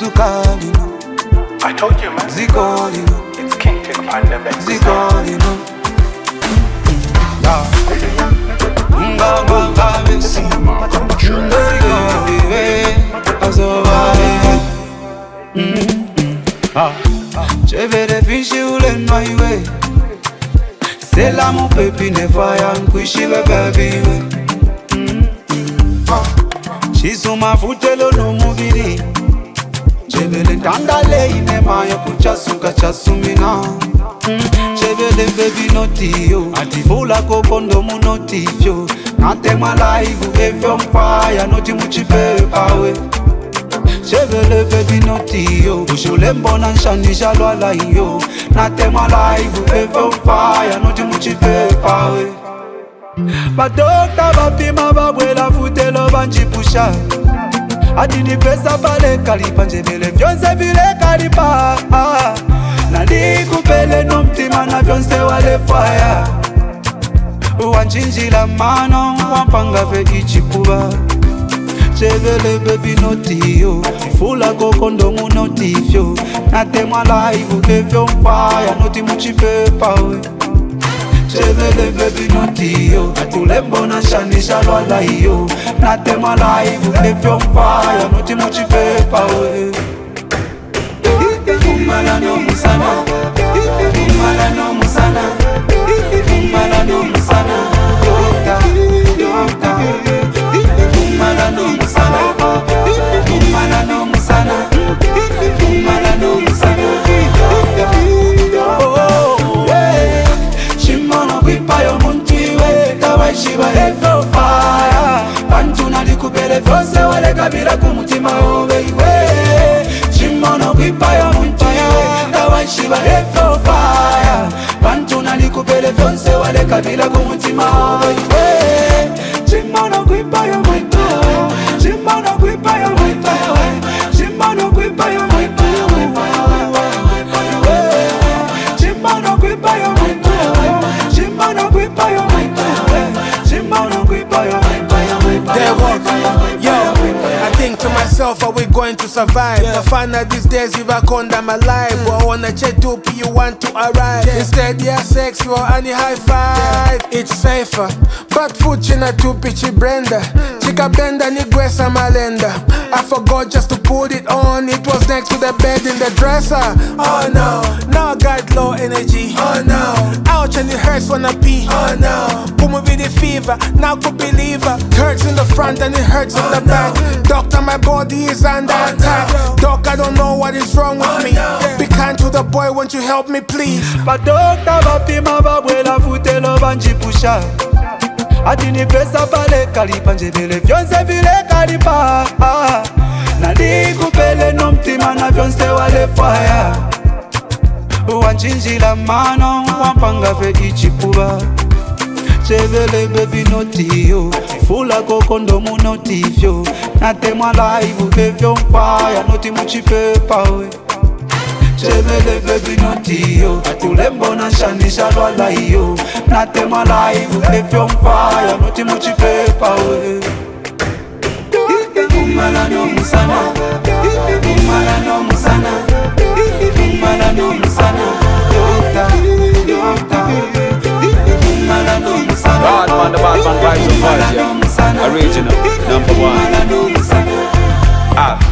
Sukalino. I told you, man. Zikolino. It's King Tick Pandemic. Zikolino. Mbamba mixi. Chevere fishi ule my way. Sela mon pepi ne fire nkwishi we baby we. Chisuma futelo no muviri. Chevele tandale ine maya kuchasuka chasumina. Chevele baby noti yo. Atifula kokondo munoti yo. Nate my life if on fire noti muchipe pawe. Chevele baby noti yo. Ushule mbona nshanisha lwala yo. Nate my life if on fire noti muchipe pawe. Badokta bapima babwela futelo banjipusha. Adini pesa pale kalipa njebele vyonse vile kalipa. Nani kupele no mtima na vyonse wale fire. Wanchinjila mano wampanga ve ichikuba. Chevele baby noti yo. Atifula kokondo munoti fyo. Nate my life evyo fire noti muchipe pawe. Chevele baby noti yo. Atule mbona shanisha lwala yo. Nate my life evyo fire noti muchipe pawe. Umala no musana. Umala no musana. Umala no musana. Yota, yota. Umala no musana. Umala no musana. Umala no musana. Oh, yeah. Shimona kwipa yo muntiwe. Tawa shiba efo fire. Pantuna likupele vyose wale kabila kumutima obewe. Shimona kwipa yo muntiwe. Tawa shiba efo fire. Pantuna likupele vyose wale kabila kumutima obewe. Shimona kwipa yo muntiwe. Shimona kwipa yo muntiwe. Shimona kwipa yo muntiwe. Shimona kwipa yo muntiwe. Shimona kwipa yo muntiwe. Shimona kwipa yo muntiwe. There walk, yo. I think to myself, are we going to survive? I find out these days if I condemn my life. But on a chat up, you want to arrive. Instead, yeah, sex, you are any high five. It's safer. But food china to pitchy Brenda. Chika benda ni gwesa malenda. I forgot just to put it on. It was next to the bed in the dresser. Oh no, now I got low energy. Oh no, ouch and it hurts when I pee. Oh no, boom with the fever. Now could believe her. Hurts in the front and it hurts in the back. Doctor, my body is under attack. Doc, I don't know what is wrong with me. Be kind to the boy, won't you help me please? Badokta bapima babwela futelo banjipusha. Adini pesa pale kalipa njebele vyonse vile kalipa. Nani kupele no mtima na vyonse wale fire. Wanchinjila mano wampanga ve ichikuba. Chevele baby noti yo. Atifula kokondo munoti fyo. Nate my life evyo fire noti muchipe pawe. Chevele baby noti yo. Atule mbona shanisha lwala yo. Nate my life evyo fire noti muchipe pawe. Umala no musana. Umala no musana. Umala no musana. Yota, yota. Umala no musana. Bad man, the bad man vibes and vibes, yeah. Original, #1.